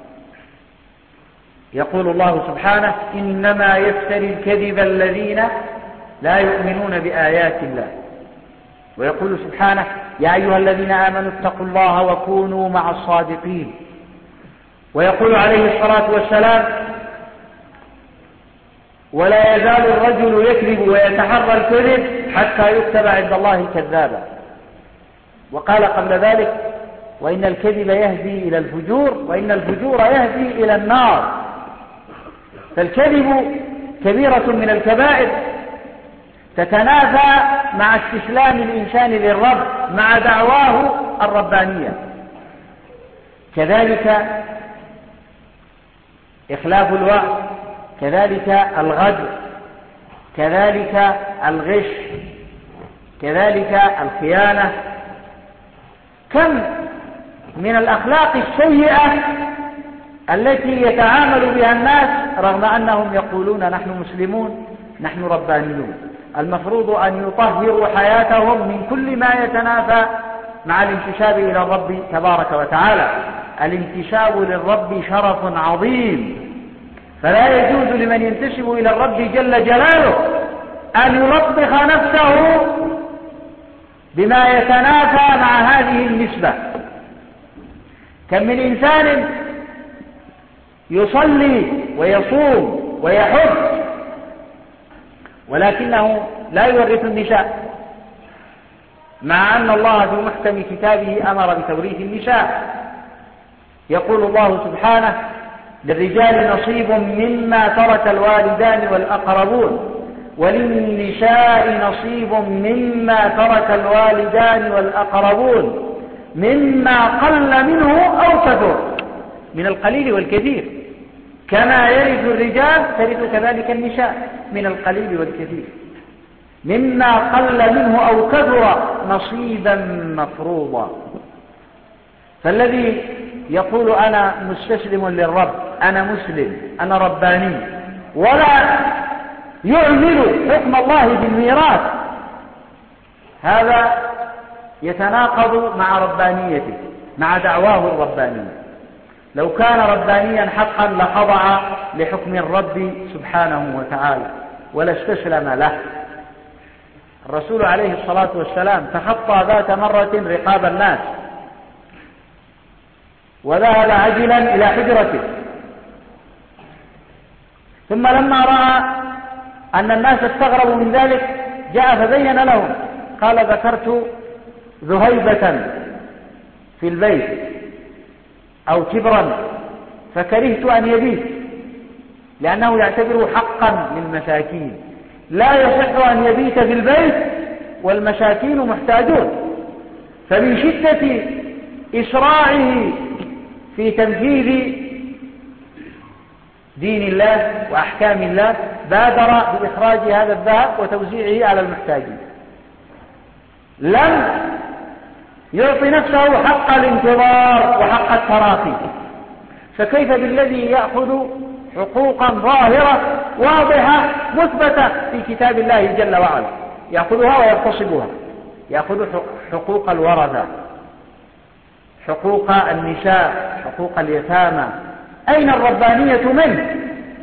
يقول الله سبحانه: إنما يفتري الكذب الذين لا يؤمنون بآيات الله. ويقول سبحانه: يا أيها الذين آمنوا اتقوا الله وكونوا مع الصادقين. ويقول عليه الصلاة والسلام: ولا يزال الرجل يكذب ويتحرى الكذب حتى يكتب عند الله كذابا. وقال قبل ذلك: وإن الكذب يهدي إلى الفجور وإن الفجور يهدي إلى النار. فالكذب كبيرة من الكبائر تتنافى مع استسلام الإنسان للرب مع دعواه الربانية. كذلك إخلاف الوعد، كذلك الغدر، كذلك الغش، كذلك الخيانة. كم من الأخلاق السيئة التي يتعامل بها الناس رغم أنهم يقولون نحن مسلمون، نحن ربانيون. المفروض أن يطهروا حياتهم من كل ما يتنافى مع الانتساب إلى الرب تبارك وتعالى. الانتساب للرب شرف عظيم، فلا يجوز لمن ينتسب إلى الرب جل جلاله أن يلطخ نفسه بما يتنافى مع هذه النسبة. كم من إنسان يصلي ويصوم ويحج ولكنه لا يورث النساء، مع أن الله في محكم كتابه أمر بتوريث النساء. يقول الله سبحانه: للرجال نصيب مما ترك الوالدان والأقربون وللنساء نصيب مما ترك الوالدان والأقربون مما قل منه أو كثر، من القليل والكثير. كما يرث الرجال ترث كذلك النساء من القليل والكثير. مما قل منه أو كثر نصيبا مفروضا. فالذي يقول أنا مستسلم للرب، أنا مسلم، أنا رباني، ولا يعمل حكم الله بالميراث، هذا يتناقض مع ربانيته، مع دعواه الربانية. لو كان ربانيا حقا لخضع لحكم الرب سبحانه وتعالى ولا استسلم له. الرسول عليه الصلاة والسلام تخطى ذات مرة رقاب الناس وذهب عجلا إلى حجرته، ثم لما رأى أن الناس استغربوا من ذلك جاء فبين لهم، قال: ذكرت ذهيبة في البيت أو كبرا فكرهت أن يبيت، لأنه يعتبره حقا للمساكين. لا يصح أن يبيت في البيت والمساكين محتاجون. فمن شدة إسراعه في تنفيذ دين الله وأحكام الله بادر بإخراج هذا الذهب وتوزيعه على المحتاجين، لم يعطي نفسه حق الانتظار وحق التراخي. فكيف بالذي يأخذ حقوقا ظاهرة واضحة مثبتة في كتاب الله جل وعلا، يأخذها ويغتصبها؟ يأخذ حقوق الورثة، حقوق النساء، حقوق اليتامى. أين الربانية منه؟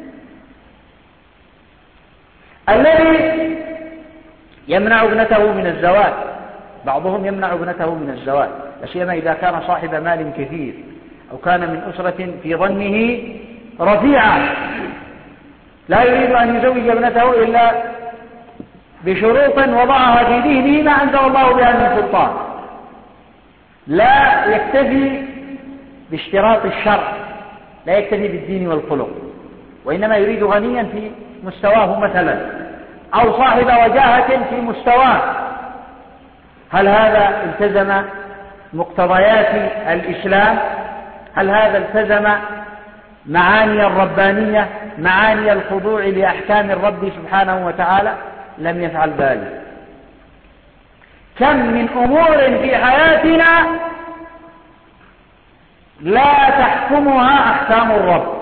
الذي يمنع ابنته من الزواج، بعضهم يمنع ابنته من الزواج، لا سيما إذا كان صاحب مال كثير أو كان من أسرة في ظنه رفيعة، لا يريد أن يزوج ابنته إلا بشروط وضعها في ذهنه ما أنزل الله بها من سلطان. لا يكتفي باشتراط الشرع، لا يكتفي بالدين والخلق، وإنما يريد غنيا في مستواه مثلا، أو صاحب وجاهة في مستواه. هل هذا التزم مقتضيات الإسلام؟ هل هذا التزم معاني الربانية، معاني الخضوع لأحكام الرب سبحانه وتعالى؟ لم يفعل ذلك. كم من أمور في حياتنا لا تحكمها أحكام الرب.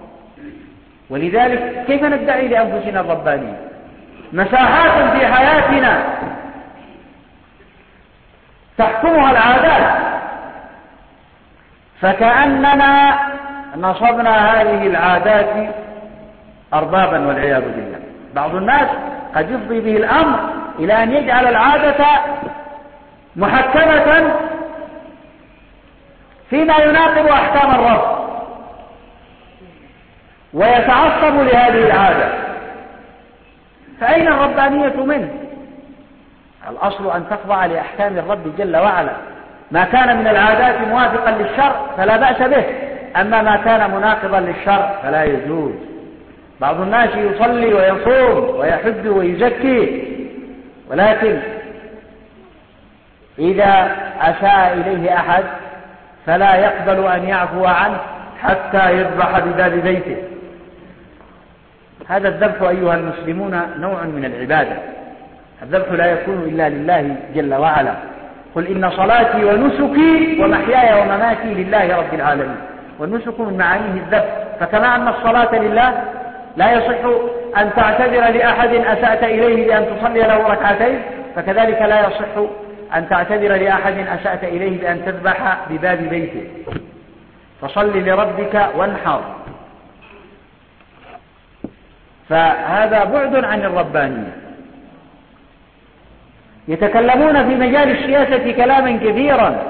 ولذلك كيف ندعي لأنفسنا الربانية؟ مساحات في حياتنا تحكمها العادات، فكأننا نصبنا هذه العادات أربابا والعياذ بالله. بعض الناس قد يفضي به الأمر إلى أن يجعل العادة محكمة فيما يناقض أحكام الرب، ويتعصب لهذه العادة. فأين الربانية منه؟ الأصل أن تخضع لأحكام الرب جل وعلا. ما كان من العادات موافقا للشرع فلا بأس به، أما ما كان مناقضا للشرع فلا يجوز. بعض الناس يصلي ويصوم ويحج ويزكي، ولكن إذا أساء إليه أحد فلا يقبل أن يعفو عنه حتى يذبح بباب بيته. هذا الذبح أيها المسلمون نوع من العبادة. الذبح لا يكون إلا لله جل وعلا. قل إن صلاتي ونسكي ومحياي ومماتي لله رب العالمين. والنسك من معانيه الذبح. فكما أن الصلاة لله لا يصح أن تعتذر لأحد أسأت إليه بأن تصلي له ركعتين، فكذلك لا يصح أن تعتذر لأحد أسأت إليه بأن تذبح بباب بيته. فصل لربك وانحر. فهذا بعد عن الربانية. يتكلمون في مجال السياسة كلاما كثيرا.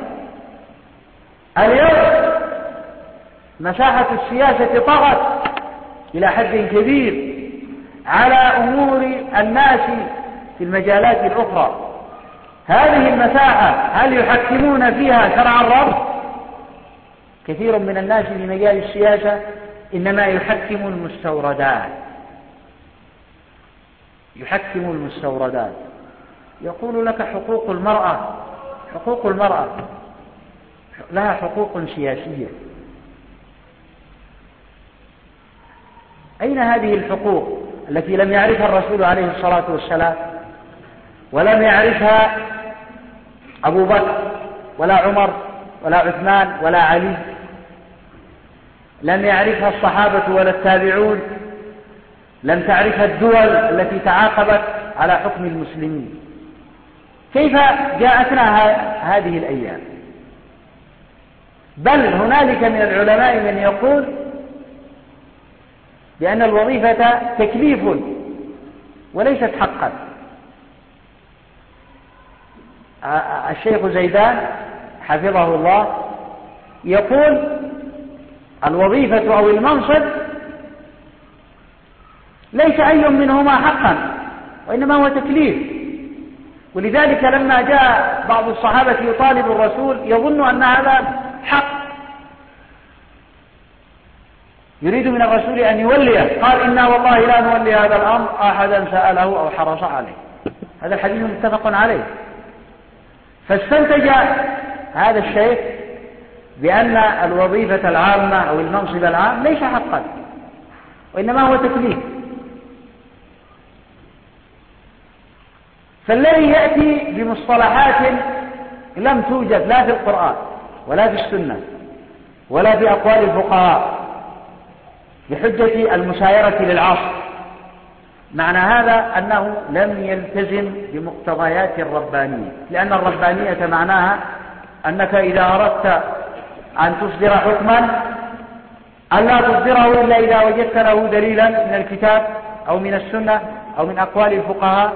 اليوم مساحة السياسة طغت إلى حد كبير على أمور الناس في المجالات الأخرى. هذه المساحة هل يحكمون فيها شرع الرب؟ كثير من الناس في مجال السياسة إنما يحكم المستوردات. يحكم المستوردات. يقول لك حقوق المرأة. حقوق المرأة لها حقوق سياسية. أين هذه الحقوق التي لم يعرفها الرسول عليه الصلاة والسلام، ولم يعرفها أبو بكر ولا عمر ولا عثمان ولا علي، لم يعرفها الصحابة ولا التابعون، لم تعرفها الدول التي تعاقبت على حكم المسلمين؟ كيف جاءتنا هذه الأيام؟ بل هنالك من العلماء من يقول بأن الوظيفة تكليف وليست حقا. الشيخ زيدان حفظه الله يقول الوظيفة أو المنصب ليس أي منهما حقا، وإنما هو تكليف. ولذلك لما جاء بعض الصحابة يطالب الرسول يظن أن هذا حق، يريد من الرسول أن يوليه، قال إنا والله لا نولي هذا الأمر أحدا سأله أو حرص عليه. هذا الحديث متفق عليه. فاستنتج هذا الشيخ بأن الوظيفة العامة أو المنصب العام ليس حقا، وإنما هو تكليف. فالذي يأتي بمصطلحات لم توجد لا في القرآن ولا في السنة ولا في أقوال الفقهاء بحجة المسايرة للعصر، معنى هذا أنه لم يلتزم بمقتضيات الربانية. لأن الربانية معناها أنك إذا أردت أن تصدر حكما ألا تصدره إلا إذا وجدت له دليلا من الكتاب أو من السنة أو من أقوال الفقهاء.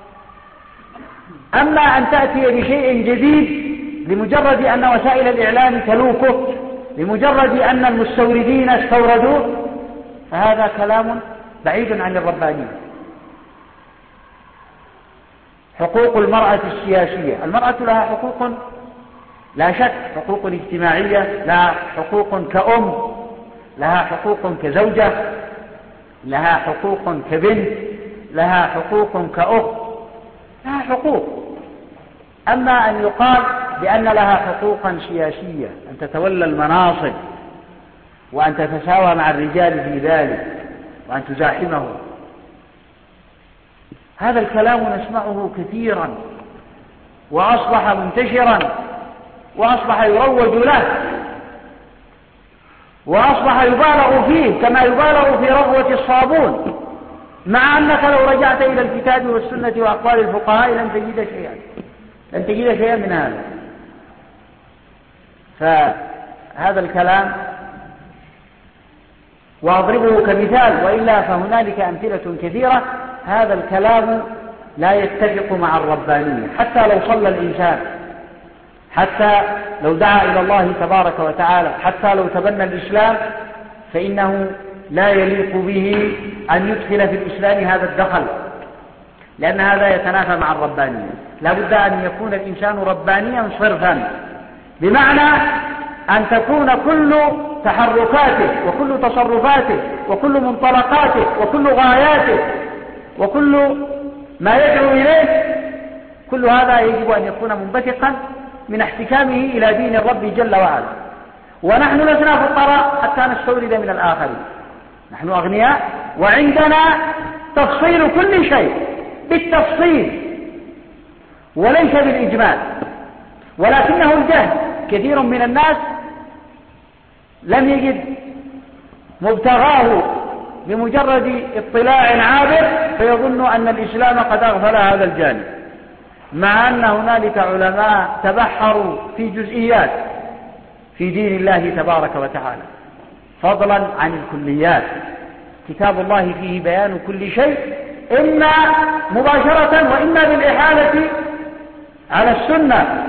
أما أن تأتي بشيء جديد لمجرد أن وسائل الإعلام تلوكه، لمجرد أن المستوردين استوردوه، فهذا كلام بعيد عن الربانية. حقوق المرأة السياسية، المرأة لها حقوق لا شك، حقوق اجتماعية، لها حقوق كأم، لها حقوق كزوجة، لها حقوق كبنت، لها حقوق كأخت، لها حقوق. أما أن يقال بأن لها حقوقا سياسية، أن تتولى المناصب وأن تتساوى مع الرجال في ذلك وأن تزاحمه، هذا الكلام نسمعه كثيرا وأصبح منتشرا وأصبح يروج له. وأصبح يبالغ فيه كما يبالغ في رغوة الصابون، مع أنك لو رجعت إلى الكتاب والسنة وأقوال الفقهاء لن تجد شيئا لن تجد شيئا من هذا. فهذا الكلام وأضربه كمثال، وإلا فهنالك أمثلة كثيرة. هذا الكلام لا يتفق مع الربانية، حتى لو صلى الإنسان، حتى لو دعا إلى الله تبارك وتعالى، حتى لو تبنى الإسلام، فإنه لا يليق به أن يدخل في الإسلام هذا الدخل، لأن هذا يتنافى مع الربانية. لا بد أن يكون الإنسان ربانيا صرفا، بمعنى أن تكون كل تحركاته وكل تصرفاته وكل منطلقاته وكل غاياته وكل ما يدعو إليه، كل هذا يجب أن يكون منبثقا من احتكامه إلى دين الرب جل وعلا. ونحن لسنا فقراء حتى نستورد من الآخرين، نحن أغنياء وعندنا تفصيل كل شيء بالتفصيل وليس بالإجمال، ولكنه الجهل. كثير من الناس لم يجد مبتغاه بمجرد اطلاع عابر فيظن أن الإسلام قد أغفل هذا الجانب، مع أن هنالك علماء تبحروا في جزئيات في دين الله تبارك وتعالى، فضلا عن الكليات. كتاب الله فيه بيان كل شيء، إما مباشرة وإما بالإحالة على السنة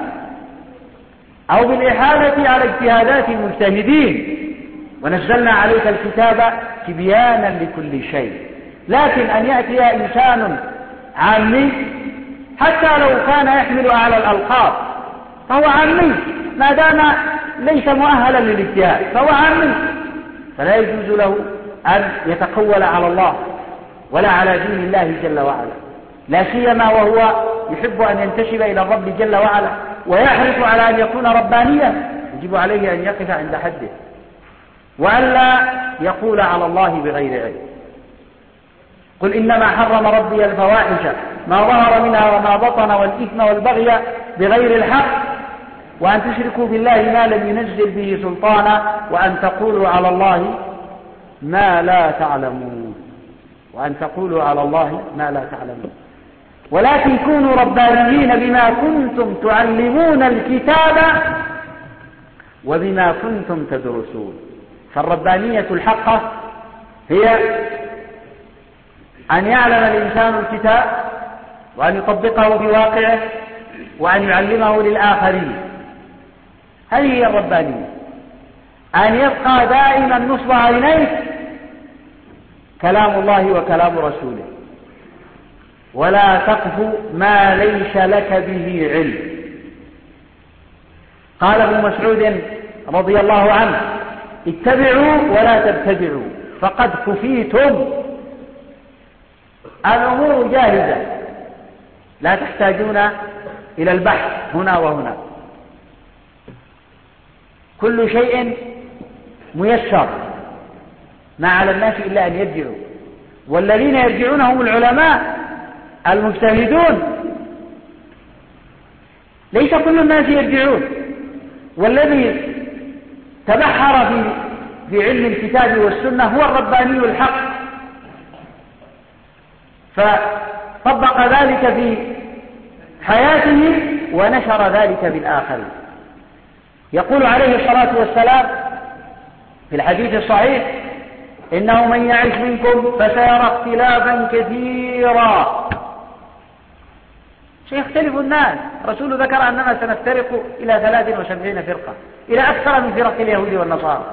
أو بالإحالة على اجتهادات المجتهدين. ونزلنا عليك الكتاب تبيانا لكل شيء. لكن أن يأتي إنسان عامي حتى لو كان يحمل أعلى الألقاب فهو عامي، ما دام ليس مؤهلا للاجتهاد فهو عامي، فلا يجوز له أن يتقول على الله ولا على دين الله جل وعلا، لا سيما وهو يحب أن ينتسب إلى الرب جل وعلا ويحرص على أن يكون ربانيا. يجب عليه أن يقف عند حده وألا يقول على الله بغير علم. قل إنما حرم ربي الفواحش ما ظهر منها وما بطن والإثم والبغي بغير الحق وأن تشركوا بالله ما لم ينزل به سلطانا وأن تقولوا على الله ما لا تعلمون وأن تقولوا على الله ما لا تعلمون. ولكن كونوا ربانيين بما كنتم تعلمون الكتاب وبما كنتم تدرسون. فالربانية الحقة هي أن يعلم الإنسان الكتاب وأن يطبقه بواقعه وأن يعلمه للآخرين. هذه هي الربانية، أن يبقى دائما نصب عينيك كلام الله وكلام رسوله، ولا تقف ما ليس لك به علم. قال ابن مسعود رضي الله عنه: اتبعوا ولا تبتدعوا فقد كفيتم. الأمور جاهزة لا تحتاجون إلى البحث هنا وهنا، كل شيء ميسر، ما على الناس إلا أن يرجعوا، والذين يرجعون هم العلماء المجتهدون، ليس كل الناس يرجعون. والذي تبحر في في علم الكتاب والسنة هو الرباني الحق، فطبق ذلك في حياته ونشر ذلك بالآخرين. يقول عليه الصلاة والسلام في الحديث الصحيح: إنه من يعش منكم فسيرى اختلافا كثيرا. سيختلف الناس. رسول ذكر أننا سنفترق إلى ثلاث وسبعين فرقة، إلى أكثر من فرق اليهود والنصارى.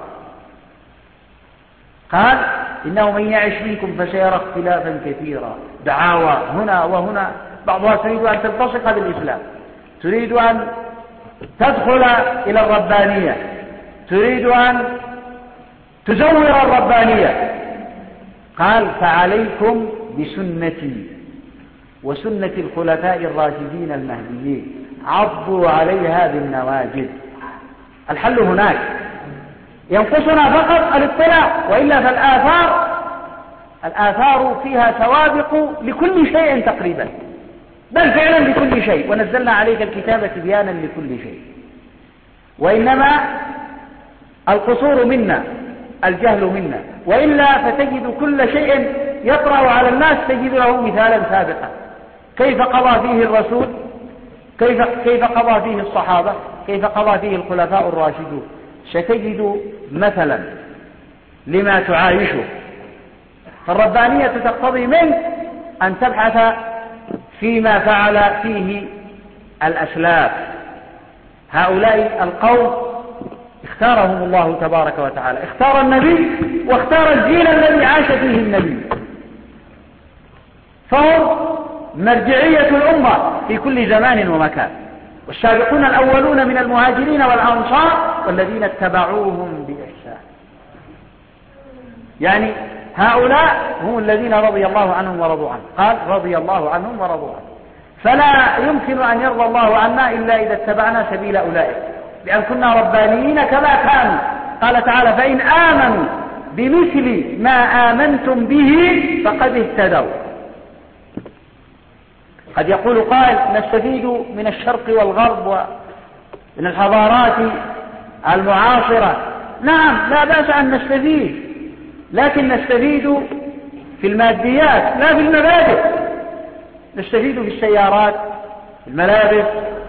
قال: إنه من يعش منكم فسيرى اختلافا كثيرا. دعاوى هنا وهنا، بعضها تريد أن تلتصق بالإسلام، تريد أن تدخل إلى الربانية، تريد أن تزور الربانية. قال: فعليكم بسنتي وسنة الخلفاء الراشدين المهديين، عضوا عليها بالنواجذ. الحل هناك، ينقصنا فقط الاطلاع، وإلا فالآثار الآثار فيها سوابق لكل شيء تقريبا، بل فعلا لكل شيء. ونزلنا عليك الكتاب تبيانا لكل شيء. وإنما القصور منا الجهل منا، وإلا فتجد كل شيء يطرأ على الناس تجد له مثالا سابقا. كيف قضى فيه الرسول، كيف, كيف قضى فيه الصحابة، كيف قضى فيه الخلفاء الراشدون. ستجد مثلا لما تعايشه. فالربانية تقتضي منك أن تبحث فيما فعل فيه الأسلاف. هؤلاء القوم اختارهم الله تبارك وتعالى، اختار النبي واختار الجيل الذي عاش فيه النبي، فهم مرجعية الأمة في كل زمان ومكان. والسابقون الأولون من المهاجرين والأنصار والذين اتبعوهم بإحسان، يعني هؤلاء هم الذين رضي الله عنهم ورضوا عنه. قال رضي الله عنهم ورضوا عنه، فلا يمكن أن يرضى الله عنا إلا إذا اتبعنا سبيل أولئك، لأن كنا ربانيين كما كانوا. قال تعالى فإن آمنوا بمثل ما آمنتم به فقد اهتدوا. قد يقول قائل نستفيد من الشرق والغرب ومن الحضارات المعاصرة. نعم، لا بأس أن نستفيد، لكن نستفيد في الماديات لا في المبادئ. نستفيد في السيارات، في الملابس،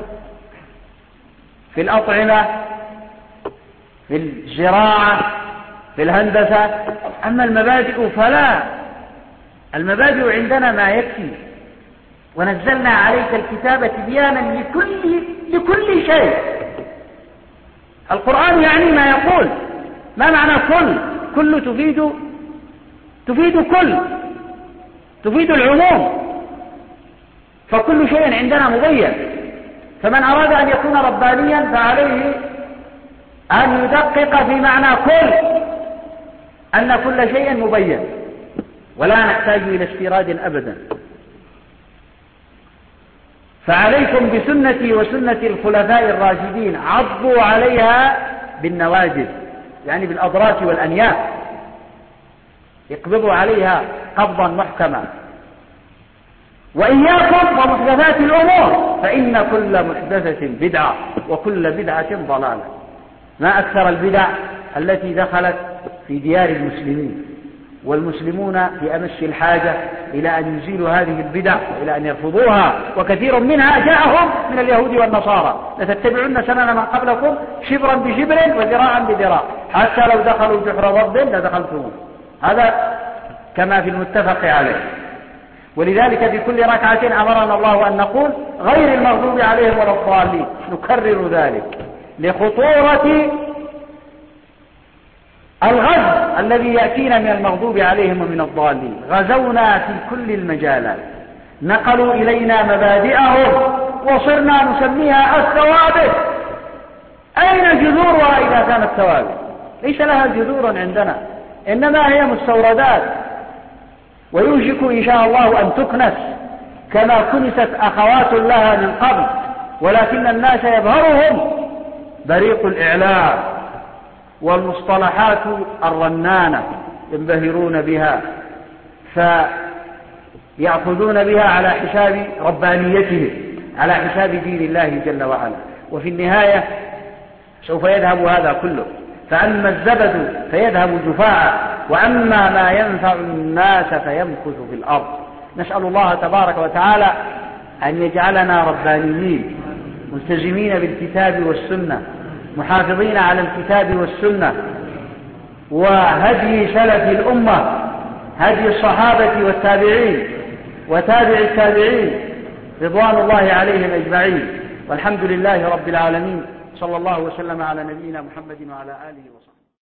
في الأطعمة، في الزراعة، في الهندسة. أما المبادئ فلا، المبادئ عندنا ما يكفي. ونزلنا عليك الكتاب تبيانا لكل, لكل شيء. القرآن يعني ما يقول. ما معنى كل؟ كل تفيد تفيد كل، تفيد العموم، فكل شيء عندنا مبين. فمن أراد أن يكون ربانيا فعليه أن يدقق في معنى كل، أن كل شيء مبين، ولا نحتاج إلى استيراد أبدا. فعليكم بسنتي وسنة الخلفاء الراشدين، عضوا عليها بالنواجذ، يعني بالأضراس والأنياب، اقبضوا عليها قبضا محكما. وإياكم ومحدثات الأمور، فإن كل محدثة بدعة وكل بدعة ضلالة. ما أكثر البدع التي دخلت في ديار المسلمين، والمسلمون في أمس الحاجة إلى أن يزيلوا هذه البدع وإلى أن يرفضوها، وكثير منها جاءهم من اليهود والنصارى. لتتبعون سنن من قبلكم شبرا بشبر وذراعا بذراع حتى لو دخلوا جحر ضب لدخلتموه. هذا كما في المتفق عليه. ولذلك في كل ركعة أمرنا الله أن نقول غير المغضوب عليهم ولا الضالين، نكرر ذلك لخطورة الغزو الذي يأتينا من المغضوب عليهم ومن الضالين. غزونا في كل المجالات، نقلوا إلينا مبادئهم وصرنا نسميها الثوابت. أين جذورها إذا كانت ثوابت؟ ليس لها جذور عندنا، إنما هي مستوردات، ويوشك إن شاء الله أن تكنس كما كنست أخوات لها من قبل، ولكن الناس يبهرهم بريق الإعلام والمصطلحات الرنانة، ينبهرون بها فيأخذون بها على حساب ربانيتهم، على حساب دين الله جل وعلا. وفي النهاية سوف يذهب هذا كله، فأما الزبد فيذهب جفاء، وأما ما ينفع الناس فيمكث في الأرض. نسأل الله تبارك وتعالى أن يجعلنا ربانيين ملتزمين بالكتاب والسنة، محافظين على الكتاب والسنة وهدي سلف الأمة، هدي الصحابة والتابعين وتابع التابعين رضوان الله عليهم أجمعين. والحمد لله رب العالمين، صلى الله وسلم على نبينا محمد وعلى آله وصحبه.